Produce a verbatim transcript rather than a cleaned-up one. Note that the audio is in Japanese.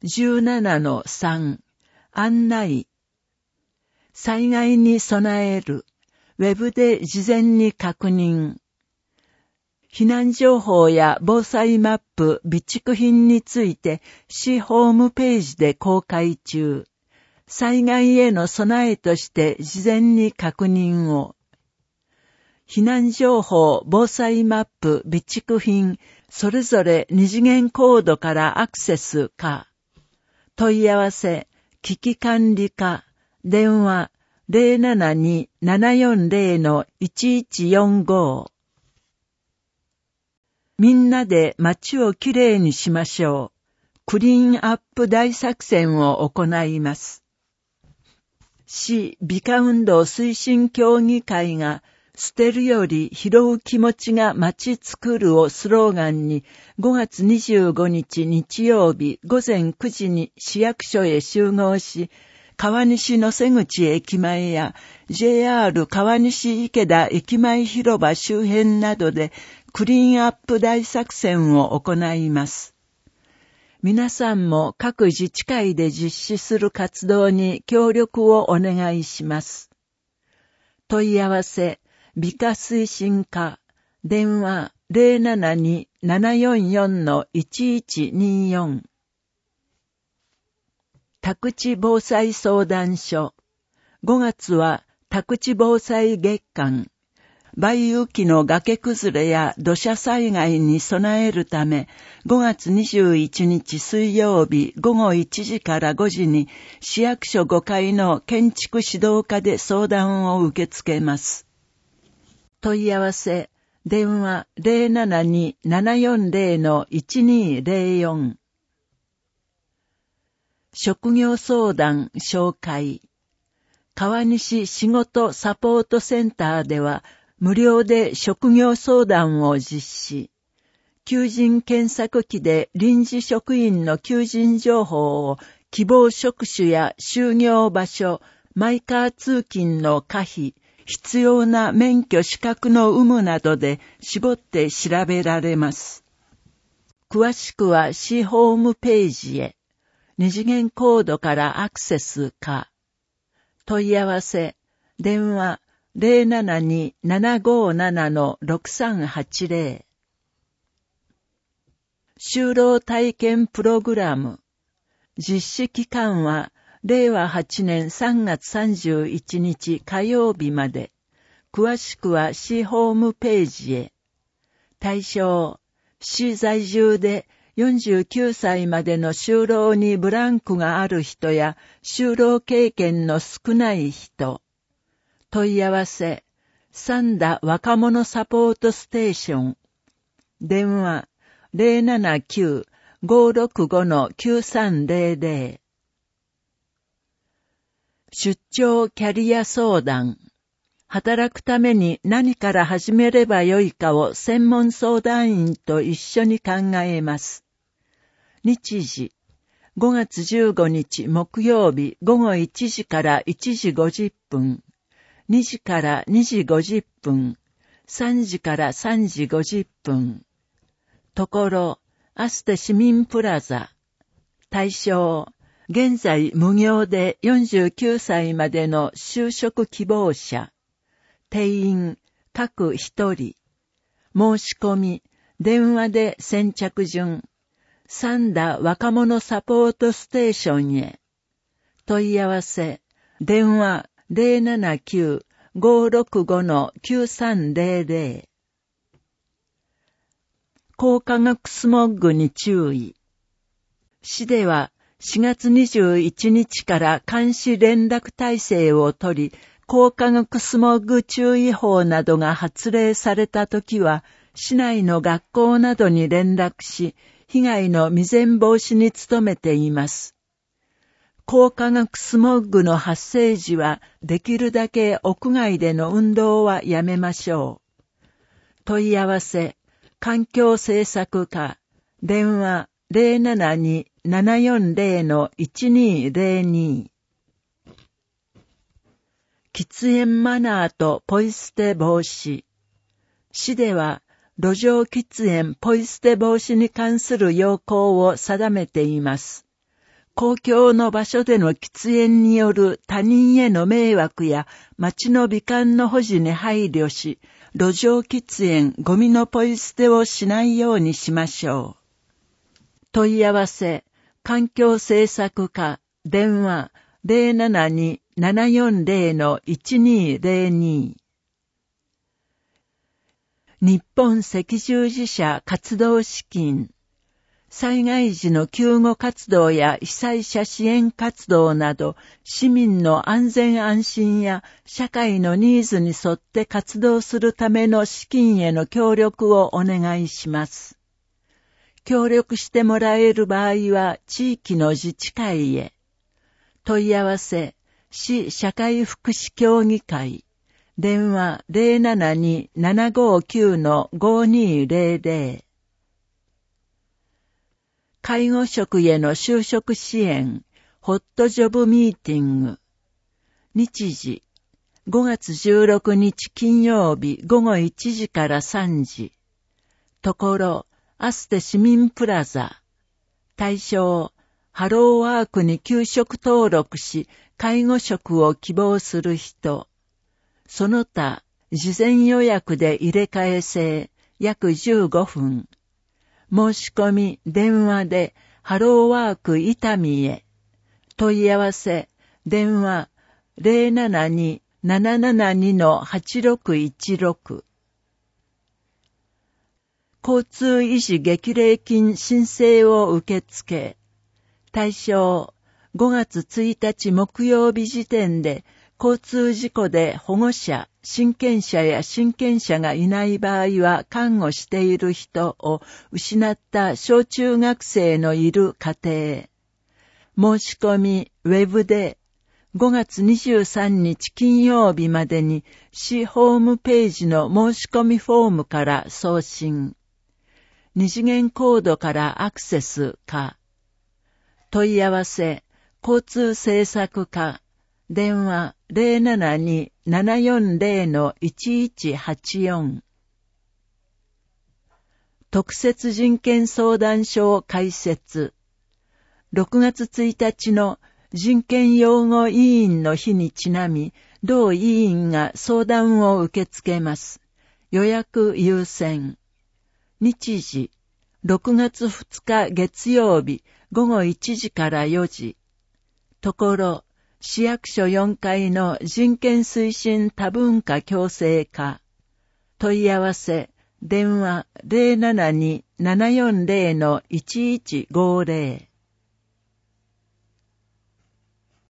じゅうななのさん 案内。災害に備える。ウェブで事前に確認。避難情報や防災マップ、備蓄品について市ホームページで公開中。災害への備えとして事前に確認を。避難情報、防災マップ、備蓄品、それぞれ二次元コードからアクセスか。問い合わせ、危機管理課、電話 ゼロななに ななよんゼロ のいちいちよんご。みんなで街をきれいにしましょう。クリーンアップ大作戦を行います。市美化運動推進協議会が捨てるより拾う気持ちが街作るをスローガンにごがつにじゅうごにち日曜日ごぜんくじに市役所へ集合し、川西野瀬口駅前や ジェイアール 川西池田駅前広場周辺などでクリーンアップ大作戦を行います。皆さんも各自治会で実施する活動に協力をお願いします。問い合わせ、美化推進課、電話 ゼロななに ななよんよん のいちいちによん。宅地防災相談所。ごがつは宅地防災月間。梅雨期の崖崩れや土砂災害に備えるため、ごがつにじゅういちにち水曜日ごごいちじからごじに市役所ごかいの建築指導課で相談を受け付けます。問い合わせ、電話 ゼロななに ななよんゼロ のいちにゼロよん。職業相談紹介。川西仕事サポートセンターでは無料で職業相談を実施。求人検索機で臨時職員の求人情報を希望職種や就業場所、マイカー通勤の可否、必要な免許資格の有無などで絞って調べられます。詳しくは市ホームページへ。二次元コードからアクセスか。問い合わせ、電話 ゼロななに ななごなな のろくさんはちゼロ。就労体験プログラム。実施期間は、れいわはちねんさんがつさんじゅういちにち火曜日まで。詳しくは市ホームページへ。対象、市在住で、よんじゅうきゅうさいまでの就労にブランクがある人や就労経験の少ない人。問い合わせ、三田若者サポートステーション。電話 ゼロななきゅう ごろくご きゅうさんゼロゼロ。出張キャリア相談。働くために何から始めればよいかを専門相談員と一緒に考えます。日時、ごがつじゅうごにち木曜日ごごいちじからいちじごじゅっぷん、にじからにじごじゅっぷん、さんじからさんじごじゅっぷん。ところ、アステ市民プラザ。対象、現在無業でよんじゅうきゅうさいまでの就職希望者。定員、各一人。申し込み、電話で先着順。三田若者サポートステーションへ。問い合わせ、電話 ゼロななきゅう ごろくご きゅうさんゼロゼロ。高化学スモッグに注意。市ではしがつにじゅういちにちから監視連絡体制を取り、高化学スモッグ注意報などが発令されたときは、市内の学校などに連絡し、被害の未然防止に努めています。高化学スモッグの発生時は、できるだけ屋外での運動はやめましょう。問い合わせ、環境政策課、電話 ゼロななに ななよんゼロ のいちにゼロに。喫煙マナーとポイ捨て防止。市では、路上喫煙ポイ捨て防止に関する要項を定めています。 公共の場所での喫煙による他人への迷惑や街の美観の保持に配慮し、路上喫煙、ゴミのポイ捨てをしないようにしましょう。問い合わせ、環境政策課、電話 ゼロななに ななよんゼロ いちにゼロに。日本赤十字社活動資金。災害時の救護活動や被災者支援活動など、市民の安全安心や社会のニーズに沿って活動するための資金への協力をお願いします。協力してもらえる場合は、地域の自治会へ。問い合わせ、市社会福祉協議会。電話 ゼロななに ななごきゅう ごにゼロゼロ。介護職への就職支援、ホットジョブミーティング。日時、ごがつじゅうろくにち金曜日ごごいちじからさんじ。ところ、アステ市民プラザ。対象、ハローワークに休職登録し、介護職を希望する人。その他、事前予約で入れ替え制、約じゅうごふん。申し込み、電話で、ハローワーク伊丹へ。問い合わせ、電話、ゼロななに ななななに はちろくいちろく。交通維持激励金申請を受け付け。対象、ごがつついたち木曜日時点で、交通事故で保護者、親権者や親権者がいない場合は看護している人を失った小中学生のいる家庭。申し込み、ウェブでごがつにじゅうさんにち金曜日までに市ホームページの申し込みフォームから送信。二次元コードからアクセスか。問い合わせ、交通政策課。電話 ゼロななに ななよんゼロ いちいちはちよん。特設人権相談所を開設。ろくがつついたちの人権擁護委員の日にちなみ、同委員が相談を受け付けます。予約優先。日時、ろくがつふつか月曜日ごごいちじからよじ。ところ、市役所よんかいの人権推進多文化共生課。問い合わせ、電話 ゼロななに ななよんゼロ いちいちごゼロ。